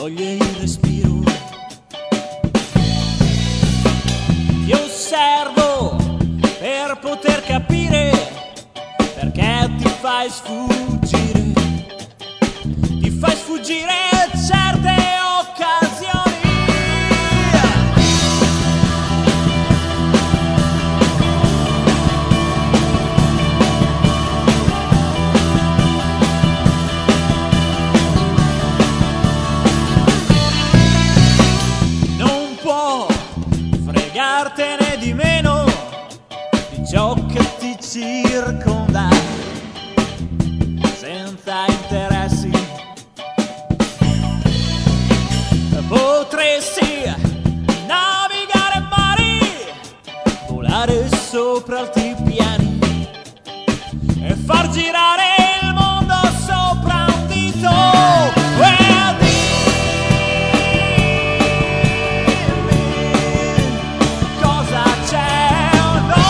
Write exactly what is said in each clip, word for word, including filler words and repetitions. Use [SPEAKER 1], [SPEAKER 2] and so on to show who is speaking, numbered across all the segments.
[SPEAKER 1] toglie il respiro. Ti osservo per poter capire perché ti fai sfuggire, ti fai sfuggire certe occasioni. Non può fregartene di meno di ciò che ti circonda, senza interessi. Potresti navigare mari, volare sopra altipiani e far girare il mondo sopra un dito. E dimmi cosa c'è o no.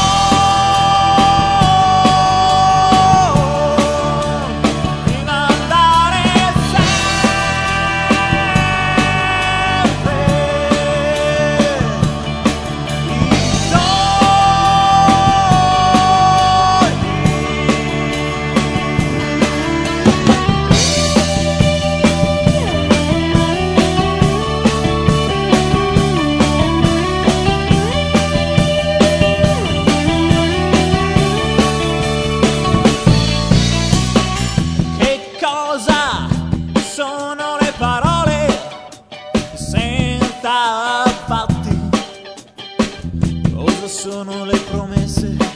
[SPEAKER 1] Sono le parole senza fatti, cosa sono le promesse